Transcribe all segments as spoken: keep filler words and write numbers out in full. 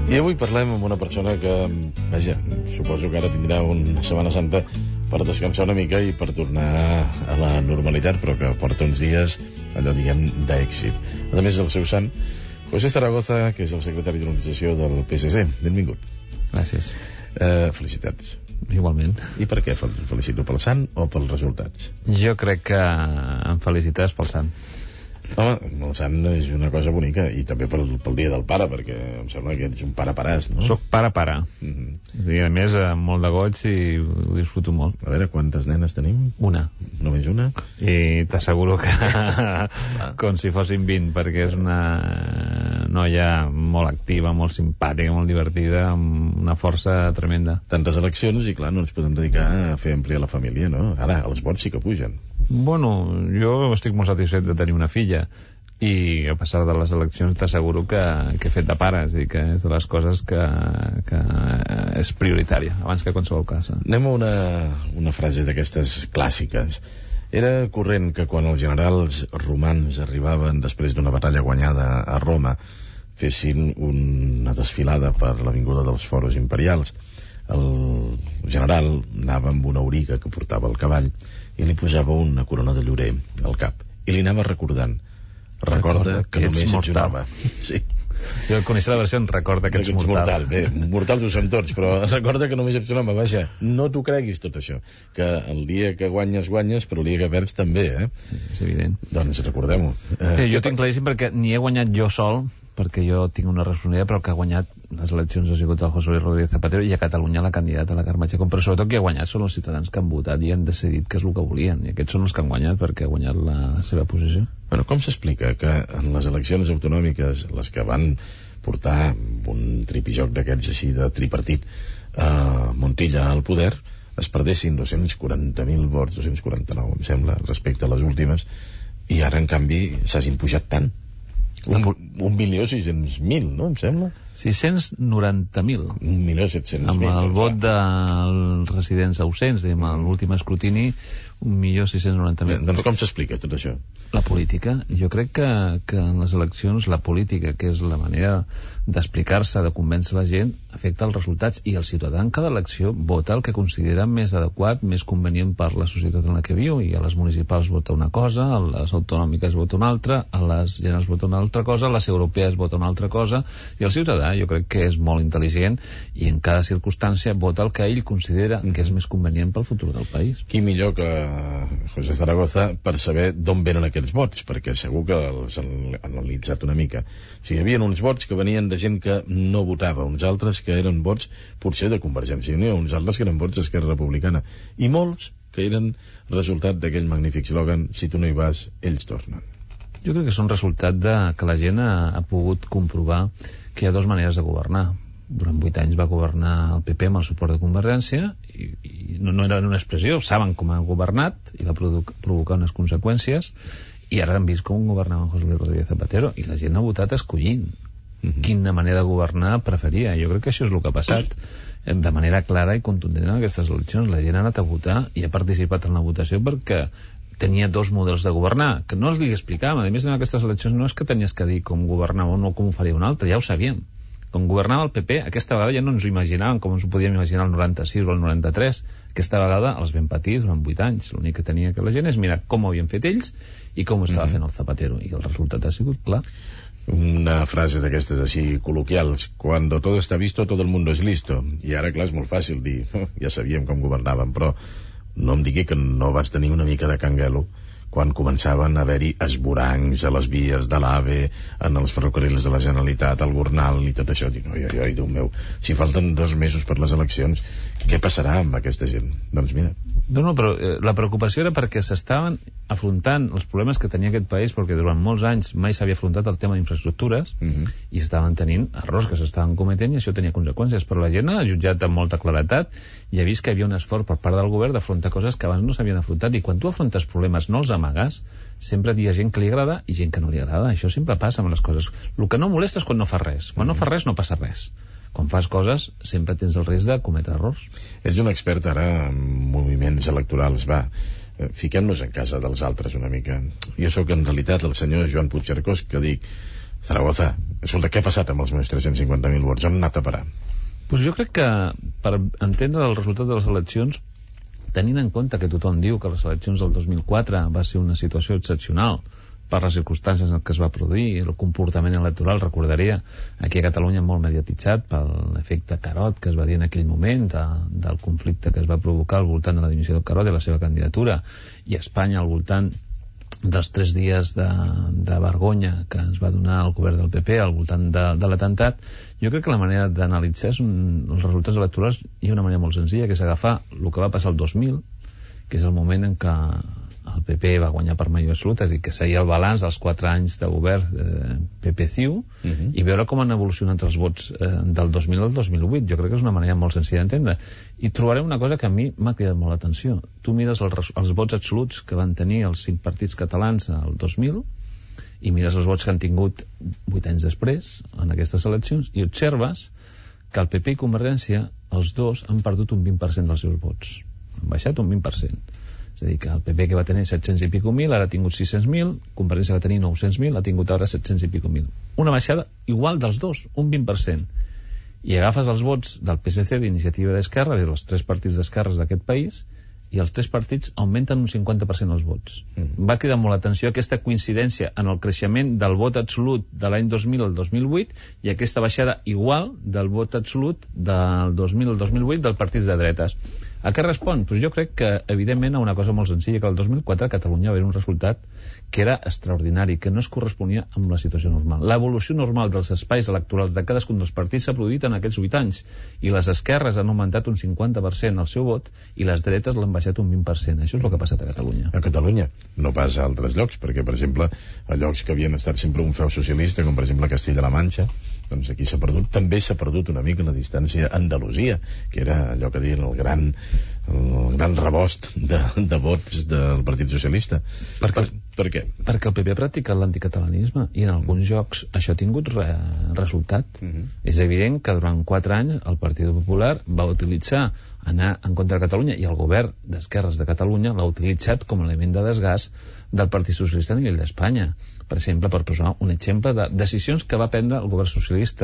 I avui parlem amb una persona que, vaja, suposo que ara tindrà una Setmana Santa per descansar una mica i per tornar a la normalitat, però que porta uns dies, allò, diguem, d'èxit. A més, el seu sant, José Zaragoza, que és el secretari d'organització del P S C. Benvingut. Gràcies. Eh, felicitats. Igualment. I per què felicito? Pel sant o pels resultats? Jo crec que em felicites pel sant. Home, el sant és una cosa bonica, i també pel, pel dia del pare, perquè em sembla que ets un pare-paràs, no? Soc pare-pare. Mm-hmm. I a més, amb molt de goig i ho disfruto molt. A veure, quantes nenes tenim? Una. Només una? I t'asseguro que com si fossin vint, perquè és una noia molt activa, molt simpàtica, molt divertida, amb una força tremenda. Tantes eleccions i, clar, no ens podem dedicar a fer ampliar la família, no? Ara, els vots sí que pugen. Bueno, jo estic molt satisfet de tenir una filla i a passar de les eleccions t'asseguro que, que he fet de pare, és a dir, que és de les coses que, que és prioritària abans que qualsevol cosa. Anem a una, una frase d'aquestes clàssiques. Era corrent que quan els generals romans arribaven després d'una batalla guanyada a Roma fessin una desfilada per l'avinguda dels foros imperials. El general anava amb una auriga que portava al cavall i li posava una corona de llorer al cap i li anava recordant: recorda, recorda que, que només ets, ets un home. Sí. Jo coneixia la versió en recorda que ets, que ets mortal. mortal. Bé, mortals ho som tots, però recorda que només ets un home. Vaja, no t'ho creguis tot això, que el dia que guanyes, guanyes, però el dia que perds també, eh? És evident. Doncs recordem-ho. Eh, jo tinc claríssim perquè ni he guanyat jo sol, perquè jo tinc una responsabilitat, però el que ha guanyat les eleccions ha sigut el José Luis Rodríguez Zapatero i a Catalunya la candidata, la Carme Chacón, però sobretot qui ha guanyat són els ciutadans que han votat i han decidit què és el que volien, i aquests són els que han guanyat perquè ha guanyat la seva posició. Bueno, com s'explica que en les eleccions autonòmiques, les que van portar un tripijoc d'aquests així de tripartit a Montilla al poder, es perdessin dos-cents quaranta mil vots, dos-cents quaranta-nou em sembla, respecte a les últimes, i ara en canvi s'hagin pujat tant? Un, un milió sis-cents mil, no, em sembla? sis-cents noranta mil. Un milió set-cents mil. Amb el vot dels residents ausents, diguem, a l'últim escrutini, un milió sis-cents noranta mil. Doncs com s'explica tot això? La política. Jo crec que, que en les eleccions la política, que és la manera d'explicar-se, de convèncer la gent, afecta els resultats, i el ciutadà en cada elecció vota el que considera més adequat, més convenient per la societat en la que viu, i a les municipals vota una cosa, a les autonòmiques vota una altra, a les generals vota una altra cosa, a les europees vota una altra cosa, i el ciutadà jo crec que és molt intel·ligent i en cada circumstància vota el que ell considera que és més convenient pel futur del país. Qui millor que José Zaragoza per saber d'on venen aquests vots, perquè segur que els han analitzat una mica. O sigui, hi havia uns vots que venien de gent que no votava, uns altres que eren vots potser de Convergència i Unió, uns altres que eren vots d'Esquerra Republicana, i molts que eren resultat d'aquell magnífic eslògan: si tu no hi vas, ells tornen. Jo crec que són resultat de que la gent ha, ha pogut comprovar que hi ha dues maneres de governar. Durant vuit anys va governar el P P amb el suport de Convergència i, i no, no era una expressió, saben com ha governat i va produ provocar unes conseqüències, i ara han vist com governava José Luis Rodríguez Zapatero i la gent ha votat escollint mm-hmm. quina manera de governar preferia. Jo crec que això és el que ha passat de manera clara i contundent en aquestes eleccions. La gent ha anat a votar i ha participat en la votació perquè tenia dos models de governar, que no els li explicàvem. A més, en aquestes eleccions no és que tenies que dir com governava un o com ho faria un altre, ja ho sabíem. Com governava el P P, aquesta vegada ja no ens ho imaginàvem com ens ho podíem imaginar el noranta-sis o el noranta-tres. Aquesta vegada els vam patir durant vuit anys. L'únic que tenia que la gent és mirar com ho havien fet ells i com ho estava mm-hmm. fent el Zapatero, i el resultat ha sigut clar. Una frase d'aquestes així col·loquials: cuando todo está visto, todo el mundo es listo. I ara, clar, és molt fàcil dir, oh, ja sabíem com governàvem, però no em digui que no vaig tenir una mica de canguelo quan començaven a haver-hi esvorancs a les vies de l'AVE, en els ferrocarrils de la Generalitat, al Gornal i tot això. Dic, oi, oi, oi, Déu meu, si falten dos mesos per les eleccions, què passarà amb aquesta gent? Doncs mira. No, no, però eh, la preocupació era perquè s'estaven afrontant els problemes que tenia aquest país, perquè durant molts anys mai s'havia afrontat el tema d'infraestructures mm-hmm. i estaven tenint errors que s'estaven cometent, i això tenia conseqüències. Però la gent ha jutjat amb molta claretat i ha vist que hi havia un esforç per part del govern d'afrontar coses que abans no s'havien afrontat, i quan tu afrontes problemes no els amagues, sempre hi ha gent que li agrada i gent que no li agrada. Això sempre passa amb les coses. El que no molesta és quan no fa res. Quan mm-hmm. no fa res no passa res. Quan fas coses sempre tens el risc de cometre errors. Ets un expert ara en moviments electorals. Va, fiquem-nos en casa dels altres una mica. Jo sóc en realitat el senyor Joan Puigcercós, que dic, Zaragoza, escolta, què ha passat amb els meus tres-cents cinquanta mil vots? On han anat a parar? Pues jo crec que per entendre el resultat de les eleccions, tenint en compte que tothom diu que les eleccions del dos mil quatre va ser una situació excepcional per les circumstàncies en què es va produir, el comportament electoral, recordaria, aquí a Catalunya molt mediatitzat pel efecte Carot que es va dir en aquell moment, de, del conflicte que es va provocar al voltant de la dimissió del Carot i la seva candidatura, i a Espanya al voltant dels tres dies de, de vergonya que ens va donar el govern del P P al voltant de, de l'atemptat. Jo crec que la manera d'analitzar els resultats electorals hi ha una manera molt senzilla, que és agafar el que va passar el dos mil, que és el moment en què el P P va guanyar per majoria absoluta, és a dir, que seria el balanç dels quatre anys de govern eh, P P-C I U, uh-huh. i veure com han evolucionat els vots eh, del dos mil al dos mil vuit. Jo crec que és una manera molt senzilla d'entendre. I trobarem una cosa que a mi m'ha cridat molt l'atenció. Tu mires el, els vots absoluts que van tenir els cinc partits catalans al dos mil i mires els vots que han tingut vuit anys després en aquestes eleccions i observes que el P P i Convergència, els dos, han perdut un vint per cent dels seus vots. Han baixat un vint per cent. És a dir, que el P P, que va tenir set-cents i pico mil, ara ha tingut sis-cents mil, Convergència va tenir nou-cents mil, ha tingut ara set-cents i pico mil. Una baixada igual dels dos, un vint per cent. I agafes els vots del P S C, d'Iniciativa d'Esquerra, dels tres partits d'esquerres d'aquest país, i els tres partits augmenten un cinquanta per cent els vots. Mm. Va cridar molt l'atenció aquesta coincidència en el creixement del vot absolut de l'any dos mil al dos mil vuit i aquesta baixada igual del vot absolut del dos mil al dos mil vuit dels partits de dretes. A què respon? Pues jo crec que, evidentment, a una cosa molt senzilla, que el dos mil quatre a Catalunya va haver un resultat que era extraordinari, que no es corresponia amb la situació normal. L'evolució normal dels espais electorals de cadascun dels partits s'ha produït en aquests vuit anys, i les esquerres han augmentat un cinquanta per cent el seu vot, i les dretes l'han baixat un vint per cent. Això és el que ha passat a Catalunya. A Catalunya, no pas a altres llocs, perquè, per exemple, a llocs que havien estat sempre un feu socialista, com per exemple Castilla-La Manxa, doncs aquí s'ha perdut, també s'ha perdut una mica la distància a Andalusia, que era allò que diuen el gran, el gran rebost de, de vots del Partit Socialista. Per, per, per què? Perquè el P P ha practicat l'anticatalanisme i en alguns mm. jocs això ha tingut re, resultat. Mm-hmm. És evident que durant quatre anys el Partit Popular va utilitzar anar en contra de Catalunya i el govern d'esquerres de Catalunya l'ha utilitzat com a element de desgast del Partit Socialista a nivell d'Espanya. Per exemple, per posar un exemple de decisions que va prendre el govern socialista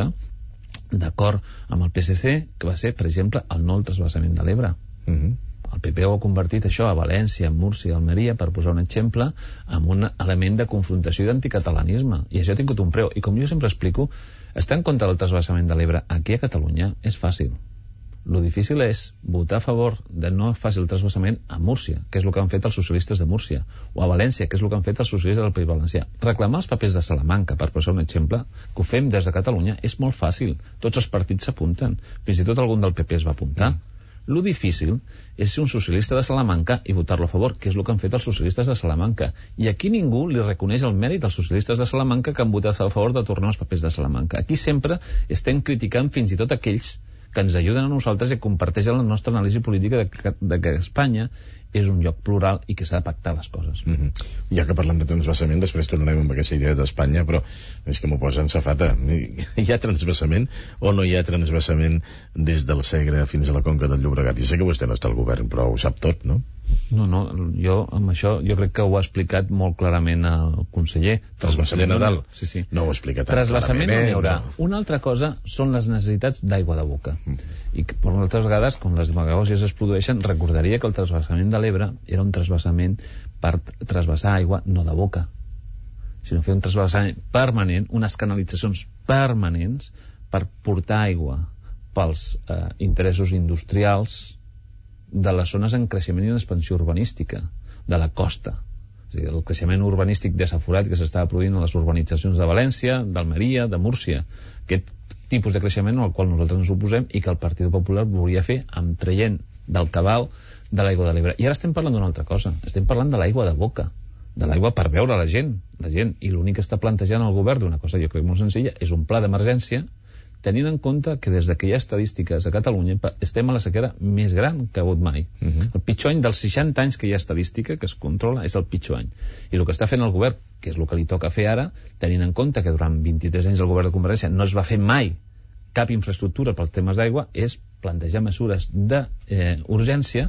d'acord amb el P S C, que va ser, per exemple, el no al transvasament de l'Ebre. Mm-hmm. El P P ho ha convertit això a València, a Múrcia, a Almeria, per posar un exemple, amb un element de confrontació i d'anticatalanisme. I això ha tingut un preu. I com jo sempre explico, estar en contra del transvasament de l'Ebre aquí a Catalunya és fàcil. Lo difícil és votar a favor de no faci el transvasament a Múrcia, que és el que han fet els socialistes de Múrcia, o a València, que és el que han fet els socialistes del País Valencià. Reclamar els papers de Salamanca, per posar un exemple, que ho fem des de Catalunya, és molt fàcil. Tots els partits s'apunten. Fins i tot algun del P P es va apuntar. Mm. Lo difícil és ser un socialista de Salamanca i votar-lo a favor, que és el que han fet els socialistes de Salamanca. I aquí ningú li reconeix el mèrit als socialistes de Salamanca que han votat a favor de tornar els papers de Salamanca. Aquí sempre estem criticant fins i tot aquells que ens ajuden a nosaltres i comparteixen la nostra anàlisi política de que, de que Espanya és un lloc plural i que s'ha de pactar les coses. Mm-hmm. Ja que parlem de transvasament, després tornarem amb aquesta idea d'Espanya, però és que m'ho posa en safata. Hi ha transvasament o no hi ha transvasament des del Segre fins a la Conca del Llobregat? I sé que vostè no està al govern, però ho sap tot, no? No, no, jo amb això jo crec que ho ha explicat molt clarament el conseller. El conseller Nadal? Sí, sí. No ho explica tan Transvasament clarament. No n'hi haurà. No. Una altra cosa són les necessitats d'aigua de boca. Mm. I que, per moltes vegades, com les demagògies es produeixen, recordaria que el transvasament de l'Ebre era un transvasament per transvasar aigua no de boca, sinó fer un transvasament permanent, unes canalitzacions permanents per portar aigua pels eh, interessos industrials de les zones en creixement i en expansió urbanística, de la costa. És a dir, el creixement urbanístic desaforat que s'estava produint a les urbanitzacions de València, d'Almeria, de Múrcia. Aquest tipus de creixement al qual nosaltres ens oposem i que el Partit Popular volia fer amb traient del cabal de l'aigua de l'Ebre. I ara estem parlant d'una altra cosa. Estem parlant de l'aigua de boca, de l'aigua per beure la gent. La gent. I l'únic que està plantejant el govern d'una cosa jo crec molt senzilla és un pla d'emergència tenint en compte que des que hi ha estadístiques a Catalunya estem a la sequera més gran que ha hagut mai. Uh-huh. El pitjor any dels seixanta anys que hi ha estadística que es controla és el pitjor any. I el que està fent el govern, que és el que li toca fer ara, tenint en compte que durant vint-i-tres anys el govern de Convergència no es va fer mai cap infraestructura pels temes d'aigua, és plantejar mesures d'urgència eh,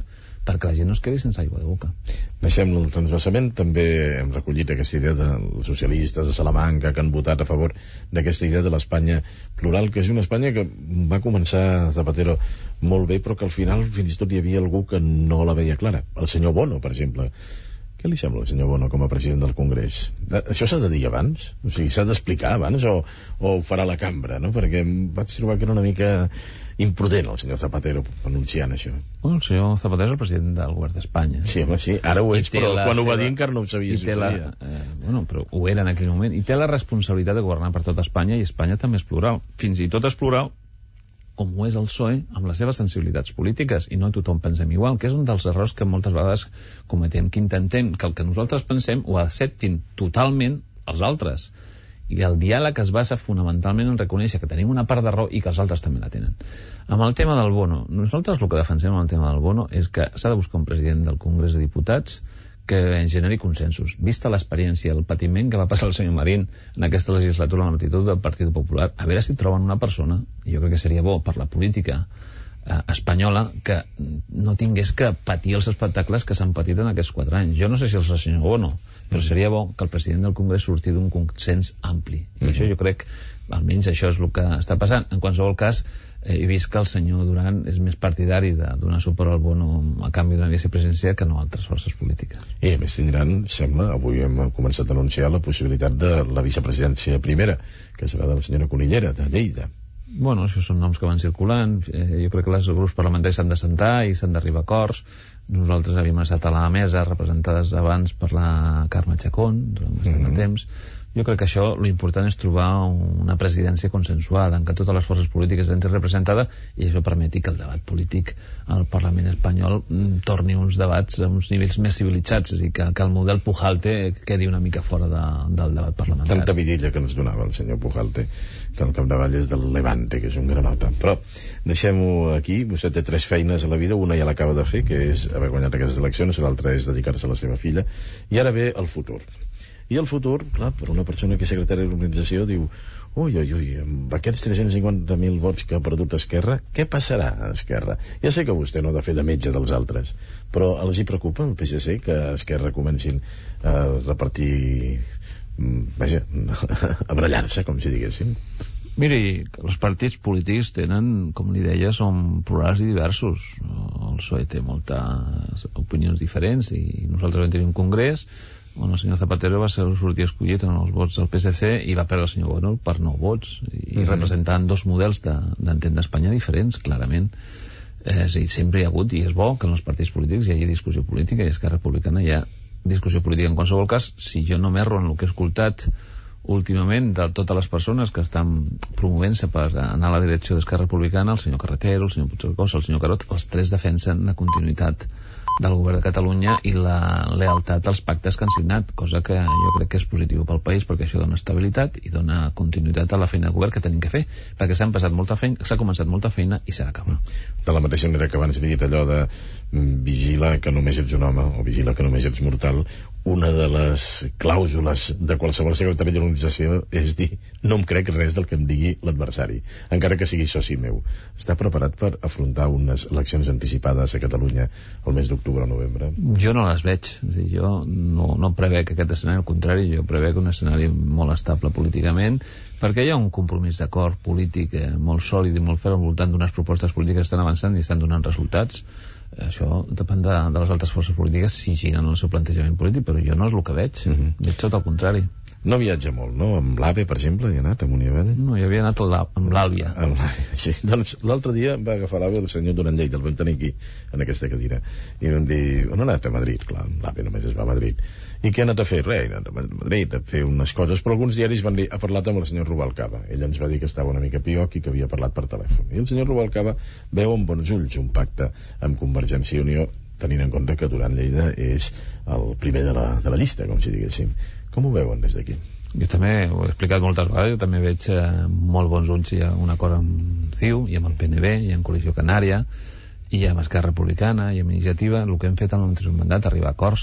perquè la gent no es quedi sense aigua de boca. Deixem el transvasament. També hem recollit aquesta idea dels socialistes de Salamanca que han votat a favor d'aquesta idea de l'Espanya plural, que és una Espanya que va començar Zapatero molt bé, però que al final fins i tot hi havia algú que no la veia clara. El senyor Bono, per exemple. Què li sembla el senyor Bono com a president del Congrés? Això s'ha de dir abans? O sigui, s'ha d'explicar abans o, o ho farà la cambra, no? Perquè em vaig trobar que era una mica imprudent el senyor Zapatero anunciant això. Bueno, el senyor Zapatero és el president del govern d'Espanya. Sí, home, sí, ara ho ets, però quan seva... ho va dir encara no ho sabia si ho la... sabia. Eh, bueno, però ho era en aquell moment. I té la responsabilitat de governar per tot Espanya, i Espanya també és plural. Fins i tot és plural com ho és el P S O E, amb les seves sensibilitats polítiques, i no tothom pensem igual, que és un dels errors que moltes vegades cometem, que intentem que el que nosaltres pensem ho acceptin totalment els altres. I el diàleg es basa fonamentalment en reconèixer que tenim una part de raó i que els altres també la tenen. Amb el tema del bono, nosaltres el que defensem amb el tema del bono és que s'ha de buscar un president del Congrés de Diputats que generi consensos. Vista l'experiència, el patiment que va passar el senyor Marín en aquesta legislatura en l'actitud del Partit Popular, a veure si troben una persona, i jo crec que seria bo per la política eh, espanyola, que no tingués que patir els espectacles que s'han patit en aquests quatre anys. Jo no sé si els del senyor Bono, però seria bo que el president del Congrés surti d'un consens ampli. I mm-hmm. això jo crec, almenys això és el que està passant. En qualsevol cas, eh, he vist que el senyor Duran és més partidari de donar suport al Bono a canvi d'una vicepresidència que no altres forces polítiques. I a més tindran, sembla, avui hem començat a anunciar la possibilitat de la vicepresidència primera, que serà de la senyora Cunillera, de Lleida. Bueno, això són noms que van circulant. Eh, jo crec que els grups parlamentaris s'han de sentar i s'han d'arribar a acords. Nosaltres havíem estat a la mesa representades abans per la Carme Chacón durant bastant mm-hmm. de temps. Jo crec que això, l'important és trobar una presidència consensuada en què totes les forces polítiques entrin representades, i això permeti que el debat polític al Parlament espanyol torni uns debats a uns nivells més civilitzats, és a dir, que, que el model Pujalte quedi una mica fora de, del debat parlamentari. Tanta vidilla que ens donava el senyor Pujalte, que al capdavall és del Levante, que és un granota. Però deixem-ho aquí. Vostè té tres feines a la vida, una ja l'acaba de fer, que és haver guanyat aquestes eleccions, l'altra és dedicar-se a la seva filla, i ara ve el futur. I el futur, clar, per una persona que és secretària de l'organització, diu: ui, ui, ui, amb aquests tres-cents cinquanta mil vots que ha perdut Esquerra, què passarà a Esquerra? Ja sé que vostè no ha de fer de metge dels altres, però els hi preocupa el P S C que Esquerra comencin a repartir, vaja, a barallar-se, com si diguéssim? Miri, els partits polítics tenen, com li deia, són plurals i diversos. El P S O E té moltes opinions diferents, i nosaltres vam tenir un congrés on el senyor Zapatero va ser sortir escollit en els vots del P S C i va perdre el senyor Bono per nou vots, i mm-hmm. representant dos models d'entendre Espanya diferents, clarament. Eh, és a dir, sempre hi ha hagut, i és bo que en els partits polítics hi hagi discussió política, i Esquerra Republicana hi ha discussió política. En qualsevol cas, si jo no m'erro en el que he escoltat últimament de totes les persones que estan promovent-se per anar a la direcció d'Esquerra Republicana, el senyor Carretero, el senyor Puigcercós, el senyor Carot, els tres defensen la continuïtat del govern de Catalunya i la lealtat als pactes que han signat, cosa que jo crec que és positiu pel país, perquè això dona estabilitat i dona continuïtat a la feina de govern que tenim que fer, perquè s'ha passat molta feina, s'ha començat molta feina i s'ha d'acabar. De la mateixa manera que abans he dit allò de vigila que només ets un home, o vigila que només ets mortal, una de les clàusules de qualsevol secretari de l'organització és dir: no em crec res del que em digui l'adversari, encara que sigui soci meu. Està preparat per afrontar unes eleccions anticipades a Catalunya el mes d'octubre o novembre? Jo no les veig. És a dir, jo no, no prevec aquest escenari, al contrari, jo prevec un escenari molt estable políticament, perquè hi ha un compromís d'acord polític eh, molt sòlid i molt ferm al voltant d'unes propostes polítiques que estan avançant i estan donant resultats. Això depèn de, de les altres forces polítiques si giren el seu plantejament polític, però jo no és el que veig. Mm-hmm. Veig tot el contrari. No viatja molt, no? Amb l'AVE, per exemple, hi ha anat, amunt i avall? No, hi havia anat amb l'Àlvia. Sí, doncs l'altre dia va agafar l'AVE el senyor Duran Lleida, el vam tenir aquí, en aquesta cadira, i vam dir: on ha anat? A Madrid. Clar, l'AVE només es va a Madrid. I què ha anat a fer? Res, ha anat a Madrid a fer unes coses, però alguns diaris van dir: ha parlat amb el senyor Rubalcaba. Ell ens va dir que estava una mica pioc i que havia parlat per telèfon. I el senyor Rubalcaba veu amb bons ulls un pacte amb Convergència i Unió, tenint en compte que Duran Lleida és el primer de la, de la llista, com si diguéssim. Com ho veuen des d'aquí? Jo també ho he explicat moltes vegades, jo també veig eh, molt bons ulls. Hi ha un acord amb C I U, i amb el P N B, i amb Coalició Canària, i amb Esquerra Republicana, i amb Iniciativa. El que hem fet en l'anterior mandat, arribar a acords.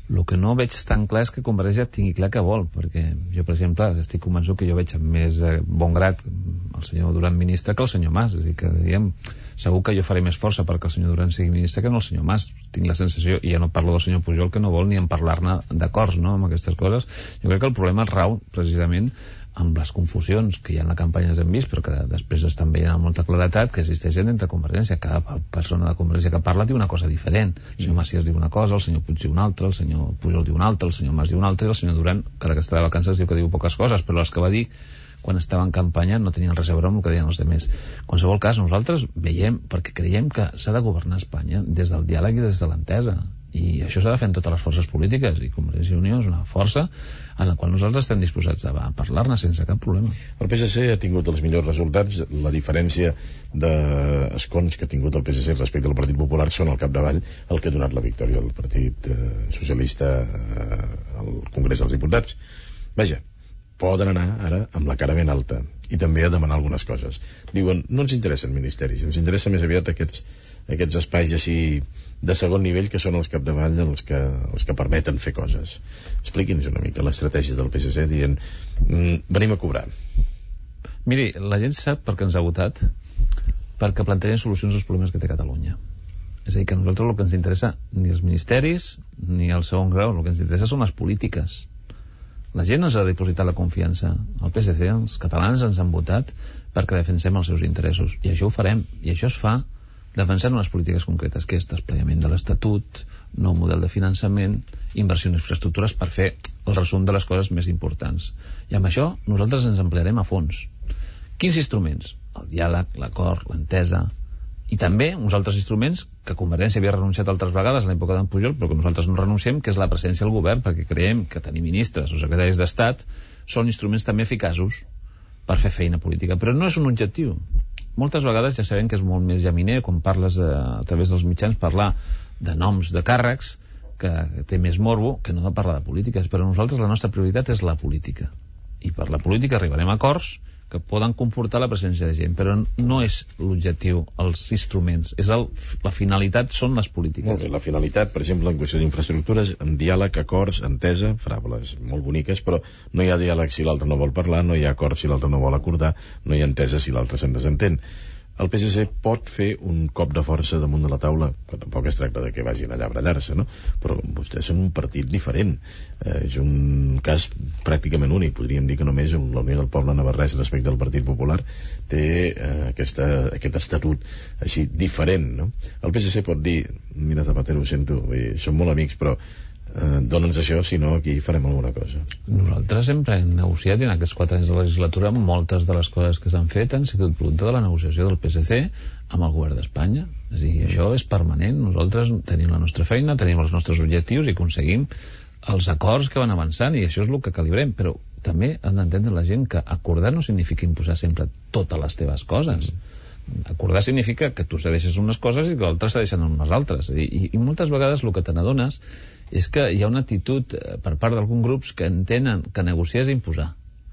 El que no veig tan clar és que Convergència tingui clar que vol, perquè jo, per exemple, estic convençut que jo veig amb més eh, bon grat el senyor Duran ministre que el senyor Mas. És a dir, que diríem, segur que jo faré més força perquè el senyor Duran sigui ministre que no el senyor Mas. Tinc la sensació, i ja no parlo del senyor Pujol, que no vol ni en parlar-ne d'acords, no?, amb aquestes coses. Jo crec que el problema rau precisament amb les confusions que hi ha en la campanya hem vist, però que després estan veient amb molta claretat, que existeixen entre Convergència. Cada persona de Convergència que parla diu una cosa diferent. El senyor Macias diu una cosa, el senyor Puig diu una altra, el senyor Pujol diu una altra, el senyor Mas diu una altra, i el senyor Duran, que ara que està de vacances, diu que diu poques coses, però les que va dir quan estava en campanya no tenien res a veure amb el que deien els altres. En qualsevol cas, nosaltres veiem, perquè creiem que s'ha de governar Espanya des del diàleg i des de l'entesa, i això s'ha de fer en totes les forces polítiques, i Convergència i Unió és una força en la qual nosaltres estem disposats a parlar-ne sense cap problema. El P S C ha tingut els millors resultats. La diferència d'escons que ha tingut el P S C respecte al Partit Popular són al capdavall el que ha donat la victòria del Partit eh, Socialista eh, al Congrés dels Diputats. Vaja, poden anar ara amb la cara ben alta i també a demanar algunes coses. Diuen, no ens interessen ministeris, ens interessa més aviat aquests, aquests espais així de segon nivell, que són els capdavall els que, els que permeten fer coses. Expliqui'ns una mica l'estratègia del P S C dient, mm, venim a cobrar. Miri, la gent sap per què ens ha votat, perquè plantegem solucions als problemes que té Catalunya. És a dir, que a nosaltres el que ens interessa ni els ministeris ni el segon grau, el que ens interessa són les polítiques. La gent ens ha depositat la confiança. El P S C, els catalans ens han votat perquè defensem els seus interessos, i això ho farem, i això es fa defensant unes polítiques concretes, que és desplegament de l'Estatut, nou model de finançament, inversió en infraestructures, per fer el resum de les coses més importants. I amb això nosaltres ens emplearem a fons. Quins instruments? El diàleg, l'acord, l'entesa, i també uns altres instruments que Convergència havia renunciat altres vegades a l'època d'en Pujol, però que nosaltres no renunciem, que és la presència al govern, perquè creiem que tenir ministres o secretaris d'Estat són instruments també eficaços per fer feina política, però no és un objectiu. Moltes vegades ja sabem que és molt més llaminer quan parles de, a través dels mitjans, parlar de noms de càrrecs, que té més morbo que no de parlar de polítiques. Però nosaltres la nostra prioritat és la política, i per la política arribarem a acords que poden comportar la presència de gent, però no és l'objectiu els instruments, és el, la finalitat són les polítiques. Molt bé, la finalitat, per exemple, en qüestió d'infraestructures, amb diàleg, acords, entesa, frables molt boniques, però no hi ha diàleg si l'altre no vol parlar, no hi ha acord si l'altre no vol acordar, no hi ha entesa si l'altre se'n desentén. El P S C pot fer un cop de força damunt de la taula, que tampoc es tracta de que vagin allà a barallar-se, no? Però vostès són un partit diferent. Eh, és un cas pràcticament únic. Podríem dir que només la Unió del Poble Navarrès respecte al Partit Popular té eh, aquesta, aquest estatut així diferent, no? El P S C pot dir, mira Zapatero, ho sento, eh, som molt amics, però eh, dona'ns això, si no aquí farem alguna cosa. Nosaltres sempre hem negociat, i en aquests quatre anys de legislatura moltes de les coses que s'han fet han sigut producte de la negociació del P S C amb el govern d'Espanya. És a dir, mm. això és permanent. Nosaltres tenim la nostra feina, tenim els nostres objectius i aconseguim els acords que van avançant, i això és el que calibrem. Però també han d'entendre la gent que acordar no significa imposar sempre totes les teves coses. Mm. Acordar significa que tu cedeixes unes coses i que l'altre cedeixen unes altres. I, i, i moltes vegades el que te n'adones és que hi ha una actitud per part d'alguns grups que entenen que negociar és imposar,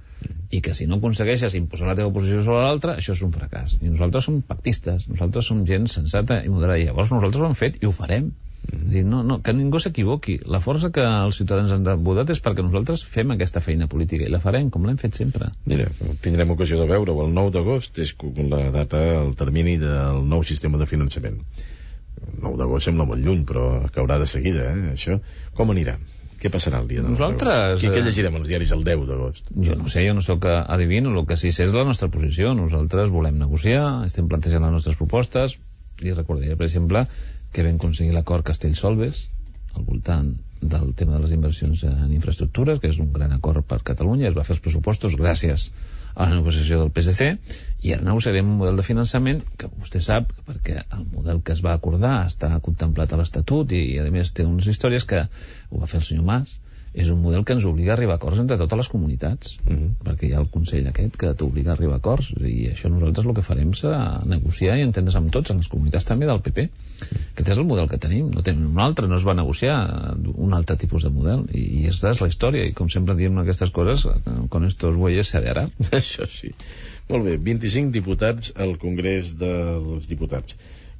i que si no aconsegueixes imposar la teva posició sobre l'altra, això és un fracàs. I nosaltres som pactistes, nosaltres som gent sensata i moderada, i llavors nosaltres ho hem fet i ho farem. És dir, no, no, que ningú s'equivoqui. La força que els ciutadans han votat és perquè nosaltres fem aquesta feina política, i la farem com l'hem fet sempre. Mira, tindrem ocasió de veure-ho. El nou d'agost és la data, el termini del nou sistema de finançament. El nou d'agost sembla molt lluny, però caurà de seguida, eh? Això com anirà? Què passarà el dia de nosaltres? Què, què llegirem als diaris el deu d'agost? Jo no sé, jo no sóc adivino, el que sí sé és la nostra posició. Nosaltres volem negociar, estem plantejant les nostres propostes, i recordaré, per exemple, que vam aconseguir l'acord Castellsolves al voltant del tema de les inversions en infraestructures, que és un gran acord per Catalunya. Es va fer els pressupostos gràcies a la negociació del P S C, i ara negociarem un model de finançament que vostè sap, perquè el model que es va acordar està contemplat a l'Estatut, i, i a més té unes històries que ho va fer el senyor Mas. És un model que ens obliga a arribar a acords entre totes les comunitats, mm-hmm. perquè hi ha el Consell aquest que t'obliga a arribar a acords, i això nosaltres el que farem serà negociar i entendre's amb tots, en les comunitats també del P P. Aquest és el model que tenim, no tenim un altre, no es va negociar un altre tipus de model, i, i aquesta és la història, i com sempre diem aquestes coses, con estos bueyes se hará. Això sí. Molt bé, vint-i-cinc diputats al Congrés dels Diputats.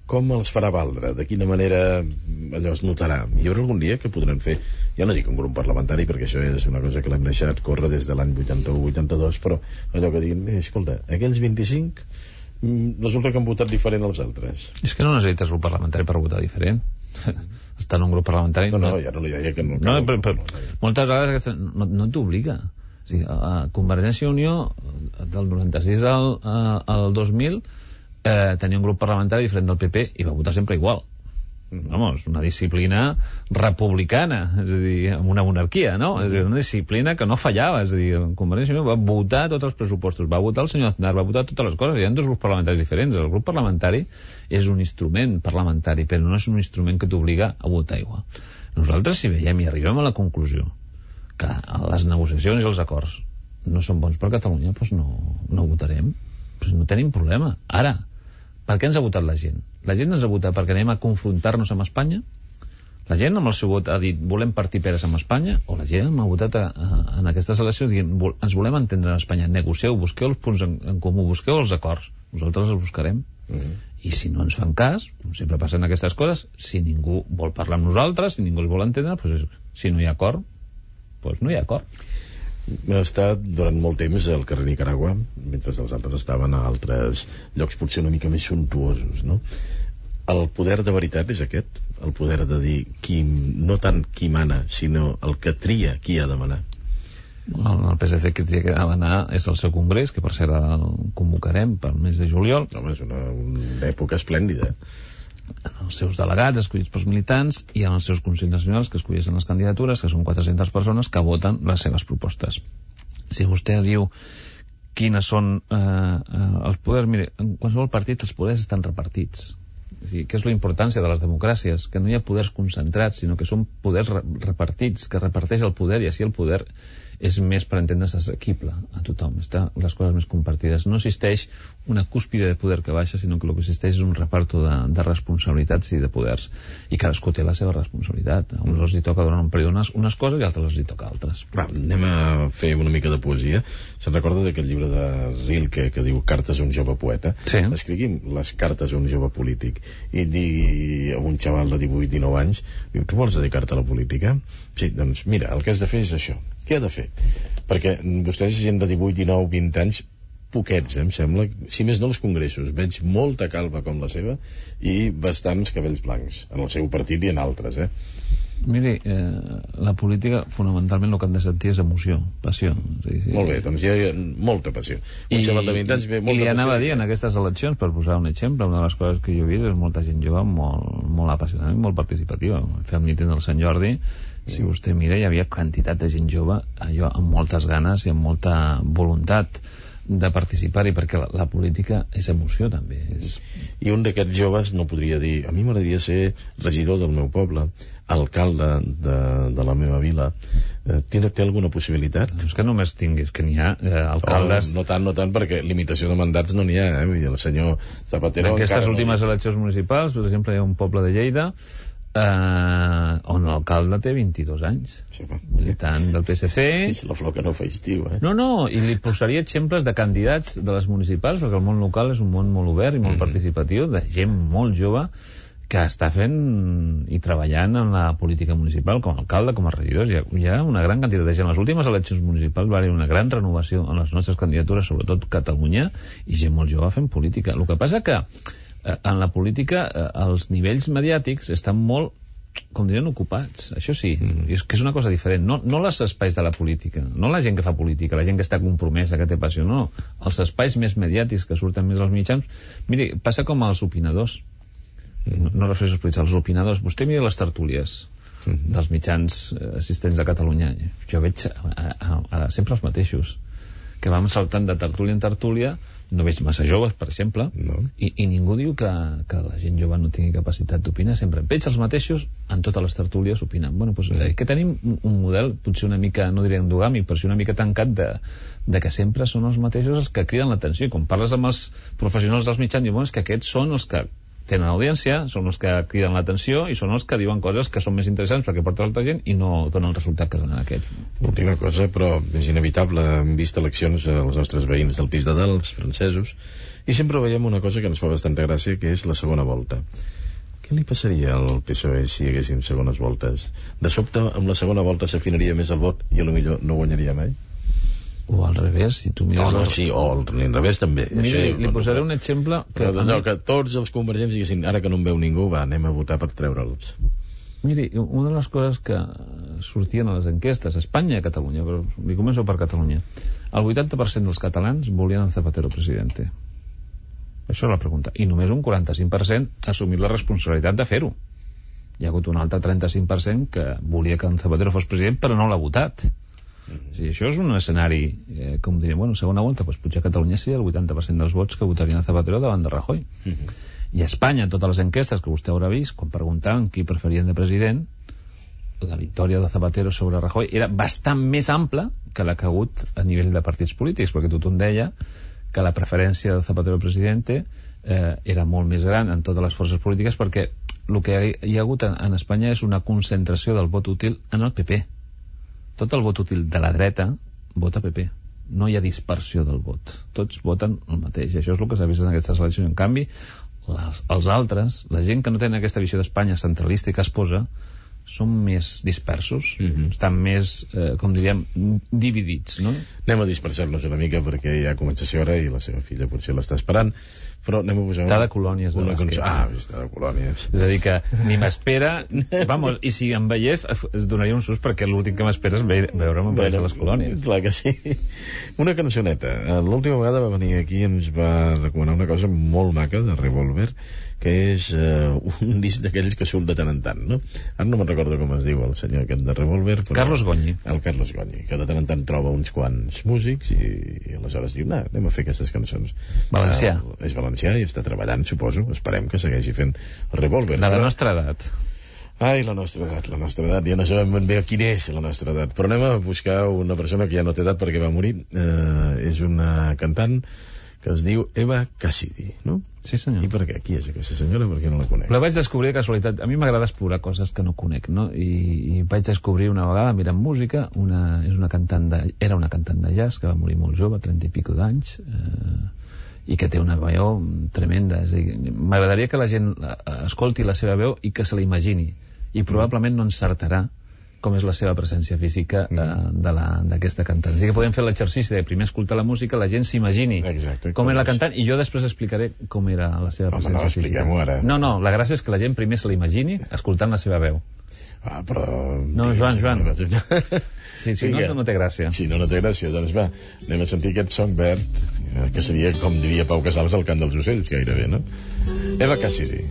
com els farà valdre? De quina manera allò es notarà? Hi haurà algun dia que podran fer, ja no dic un grup parlamentari, perquè això és una cosa que l'hem deixat córrer des de l'any vuitanta-u vuitanta-dos, però allò que diguin, eh, escolta, aquells vint-i-cinc resulta que han votat diferent als altres. És que no necessites grup parlamentari per votar diferent. Estar en un grup parlamentari... No, no, ja no li deia que no... no, però, però, moltes vegades aquesta, no, no t'obliga. O sigui, a Convergència i Unió, del noranta-sis al, al dos mil, eh, tenia un grup parlamentari diferent del P P i va votar sempre igual. Vamos, una disciplina republicana, és a dir, amb una monarquia, no? És a dir, una disciplina que no fallava, és a dir, Convergència i Unió va votar tots els pressupostos, va votar el senyor Aznar, va votar totes les coses, hi ha dos grups parlamentaris diferents. El grup parlamentari és un instrument parlamentari, però no és un instrument que t'obliga a votar igual. Nosaltres, si veiem i arribem a la conclusió que les negociacions i els acords no són bons per Catalunya, doncs no, no votarem, doncs no tenim problema. Ara, per què ens ha votat la gent? La gent ens ha votat perquè anem a confrontar-nos amb Espanya? La gent amb el seu vot ha dit volem partir peres amb Espanya? O la gent m'ha votat a, a, en aquestes eleccions dient vol, ens volem entendre amb Espanya? Negocieu, busqueu els punts en, en comú, busqueu els acords. Nosaltres els buscarem. Uh -huh. I si no ens fan cas, com sempre passen aquestes coses, si ningú vol parlar amb nosaltres, si ningú es vol entendre, doncs, si no hi ha acord, doncs no hi ha acord. Ha estat durant molt temps al carrer Nicaragua, mentre els altres estaven a altres llocs potser una mica més suntuosos, no? El poder de veritat és aquest? El poder de dir qui, no tant qui mana, sinó el que tria qui ha de manar? El, el P S C que tria que ha de manar és el seu congrés, que per cert el convocarem pel mes de juliol. Home, és una, una època esplèndida. En els seus delegats escollits pels militants i en els seus consells nacionals que escolleixen les candidatures, que són quatre-centes persones que voten les seves propostes. Si vostè diu quines són eh, eh, els poders, mire, en qualsevol partit els poders estan repartits. És dir, què és la importància de les democràcies? Que no hi ha poders concentrats, sinó que són poders re repartits, que reparteix el poder, i així el poder és més, per entendre's, assequible a tothom, està les coses més compartides. No existeix una cúspide de poder que baixa, sinó que el que existeix és un reparto de, de responsabilitats i de poders, i cadascú té la seva responsabilitat. A uns els hi toca durant un període unes, unes coses i a altres els hi toca altres. Va, anem a fer una mica de poesia. Se'n recorda d'aquest llibre de Rilke que diu Cartes a un jove poeta? Sí. Escriguim les cartes a un jove polític i digui a un xaval de divuit dinou anys, diu, tu vols dedicar-te a la política? Sí, doncs mira, el que has de fer és això. Què ha de fer? Perquè vostès, gent de divuit, dinou, vint anys, poquets, eh, em sembla, si més no els congressos, veig molta calva com la seva i bastants cabells blancs, en el seu partit i en altres, eh? Miri, eh, la política, fonamentalment, el que han de sentir és emoció, passió. És a dir, molt bé, doncs hi ha molta passió. Un I, xaval de vint anys ve molta i li anava passió. a dir, en aquestes eleccions, per posar un exemple, una de les coses que jo he vist és molta gent jove molt, molt apassionada i molt participativa. Fer el míting del Sant Jordi, si vostè mira, hi havia quantitat de gent jove, allò amb moltes ganes i amb molta voluntat de participar-hi, perquè la, la política és emoció també. És... I un d'aquests joves no podria dir, a mi m'agradaria ser regidor del meu poble, alcalde de, de la meva vila. Eh, té, té alguna possibilitat? No és que només tinguis, que n'hi ha eh, alcaldes... Oh, no tant, no tant, perquè limitació de mandats no n'hi ha, eh? Vull dir, el senyor Zapatero... En aquestes últimes no... eleccions municipals, per exemple, hi ha un poble de Lleida eh, on l'alcalde té vint-i-dos anys, sí, va. militant del P S C. És la flor que no fa estiu, eh? No, no, i li posaria exemples de candidats de les municipals, perquè el món local és un món molt obert i molt mm-hmm. participatiu, de gent molt jove que està fent i treballant en la política municipal com a alcalde, com a regidors. Hi ha, hi ha una gran quantitat de gent. En les últimes eleccions municipals va haver una gran renovació en les nostres candidatures, sobretot Catalunya, i gent molt jove fent política. El que passa que eh, en la política eh, els nivells mediàtics estan molt, com dirien, ocupats. Això sí, mm. és que és una cosa diferent. No, no els espais de la política, no la gent que fa política, la gent que està compromesa, que té passió, no. Els espais més mediàtics que surten més als mitjans. Miri, passa com als opinadors. No, no refereixo als polítics, als opinadors. Vostè mira les tertúlies mm-hmm. dels mitjans assistents a Catalunya. Jo veig a, a, a, sempre els mateixos, que vam saltant de tertúlia en tertúlia. No veig massa joves, per exemple, no. I, i ningú diu que, que la gent jove no tingui capacitat d'opinar. Sempre veig els mateixos en totes les tertúlies opinant. Bueno, doncs, eh, que tenim un model potser una mica, no diré endogàmic, però sí una mica tancat de, de que sempre són els mateixos els que criden l'atenció. I quan parles amb els professionals dels mitjans, diuen que aquests són els que tenen audiència, són els que criden l'atenció i són els que diuen coses que són més interessants perquè porten altra gent i no donen el resultat que donen aquests. Última cosa, però és inevitable, hem vist eleccions als nostres veïns del pis de dalt, els francesos, i sempre veiem una cosa que ens fa bastanta gràcia, que és la segona volta. Què li passaria al P S O E si hi haguessin segones voltes? De sobte, amb la segona volta s'afinaria més el vot i potser no guanyaria mai? O al revés, si tu mires... No, no, sí, o al revés també. Mira, Això, li posaré un exemple... Que, no, que tots els convergents diguessin, ara que no en veu ningú, va, anem a votar per treure'ls. Miri, una de les coses que sortien a les enquestes, a Espanya i a Catalunya, però li començo per Catalunya, el vuitanta per cent dels catalans volien el Zapatero presidente. Això és la pregunta. I només un quaranta-cinc per cent ha assumit la responsabilitat de fer-ho. Hi ha hagut un altre trenta-cinc per cent que volia que en Zapatero fos president, però no l'ha votat. O sigui, això és un escenari, eh, com diríem, bueno, segona volta, doncs potser a Catalunya seria el vuitanta per cent dels vots que votarien a Zapatero davant de Rajoy. Uh -huh. I a Espanya, totes les enquestes que vostè haurà vist, quan preguntaven qui preferien de president, la victòria de Zapatero sobre Rajoy era bastant més ampla que la que ha hagut a nivell de partits polítics, perquè tothom deia que la preferència de Zapatero presidente eh, era molt més gran en totes les forces polítiques, perquè el que hi ha hagut en, en Espanya és una concentració del vot útil en el P P. Tot el vot útil de la dreta vota P P. No hi ha dispersió del vot. Tots voten el mateix. I això és el que s'ha vist en aquestes eleccions. En canvi, les, els altres, la gent que no tenen aquesta visió d'Espanya centralista i que es posa, són més dispersos, mm-hmm. estan més, eh, com diríem, dividits, no? Anem a dispersar-nos una mica perquè ja comença a ser hora i la seva filla potser l'està esperant, però anem a posar... Està de colònies de una bàsquet. Ah, està de colònies. És a dir, que ni m'espera... Vamos, i si em veiés, es donaria un sust perquè l'últim que m'espera és ve veure'm en bueno, les colònies. Clar que sí. Una cançoneta. L'última vegada va venir aquí i ens va recomanar una cosa molt maca de Revolver, que és uh, un disc d'aquells que surt de tant en tant, no? Ara no me'n recordo com es diu el senyor aquest de Revolver, però... Carlos Goñi. El Carlos Goñi, que de tant en tant troba uns quants músics i, i aleshores diu, no, anem a fer aquestes cançons. Valencià. Uh, és valencià i està treballant, suposo, esperem que segueixi fent Revolver. De la nostra edat. Ai, la nostra edat, la nostra edat, ja no sabem ben bé quina és la nostra edat, però anem a buscar una persona que ja no té edat perquè va morir. Uh, és una cantant que es diu Eva Cassidy, no? Sí, senyor. I per què? Qui és aquesta senyora? Perquè no la conec. La vaig descobrir de casualitat. A mi m'agrada explorar coses que no conec, no? I, i vaig descobrir una vegada, mirant música, una, és una cantant de, era una cantant de jazz que va morir molt jove, trenta i pico d'anys, eh, i que té una veu tremenda. És a dir, m'agradaria que la gent escolti la seva veu i que se la imagini. I probablement no encertarà com és la seva presència física eh, d'aquesta cantant. Així que podem fer l'exercici de primer escoltar la música, la gent s'imagini com era la cantant i jo després explicaré com era la seva Home, presència no, física. Ara. No, no, la gràcia és que la gent primer se la imagini escoltant la seva veu. Ah, però... No, Joan, Joan. Sí, si no, no té gràcia. Si no, no té gràcia. Doncs va, anem a sentir aquest Songbird, que seria, com diria Pau Casals, el cant dels ocells, gairebé, no? Eva Cassidy.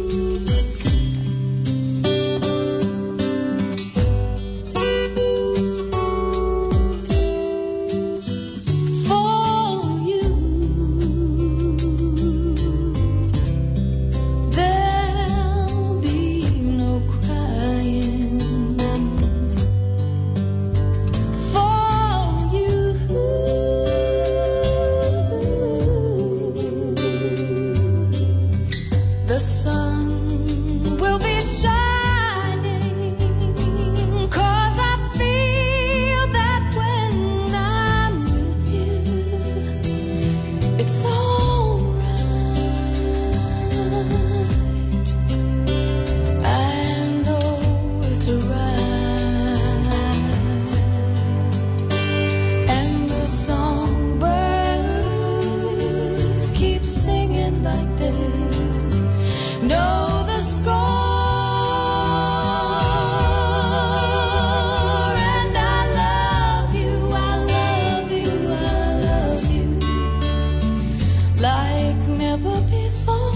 The sun will be shining, 'cause I feel that when I'm with you, it's alright. I know it's right. And the songbirds keep singing like this. Know the score, and I love you, I love you, I love you, like never before.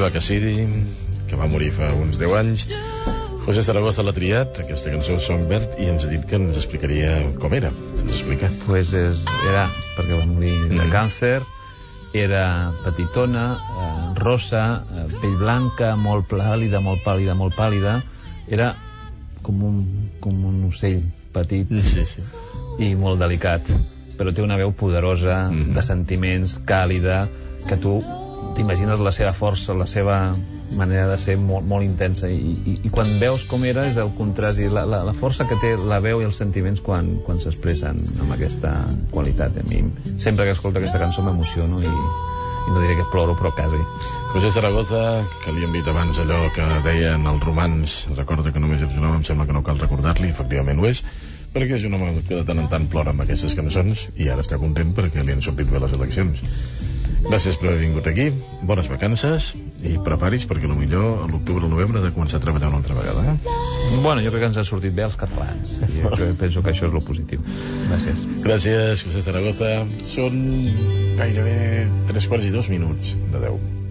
Viva Cassidy, que va morir fa uns deu anys. José Zaragoza l'ha triat, aquesta cançó Songbird, i ens ha dit que ens explicaria com era. Ens explica. Pues és, era, perquè va morir de Mm. càncer, era petitona, eh, rosa, eh, pell blanca, molt pàl·lida, molt pàl·lida, molt pàl·lida. Era com un, com un ocell petit Sí, sí. i molt delicat, però té una veu poderosa, Mhm. de sentiments, càlida, que tu t'imagines la seva força, la seva manera de ser molt, molt intensa, i, i, i quan veus com era és el contrast, i la, la, la força que té la veu i els sentiments quan, quan s'expressen amb aquesta qualitat. A mi, sempre que escolto aquesta cançó m'emociono i, i no diré que ploro, però quasi. José Zaragoza, que li hem dit abans allò que deien els romans, recorda que només ets un home, em sembla que no cal recordar-li, efectivament ho és, perquè és un home que de tant en tant plora amb aquestes cançons i ara està content perquè li han sortit bé les eleccions. Gràcies per haver vingut aquí, bones vacances i preparis perquè potser a l'octubre o novembre ha de començar a treballar una altra vegada. Eh? Bueno, jo crec que ens ha sortit bé als catalans. Jo crec- penso que això és lo positiu. Gràcies. Gràcies, José Zaragoza. Són gairebé tres quarts i dos minuts de deu.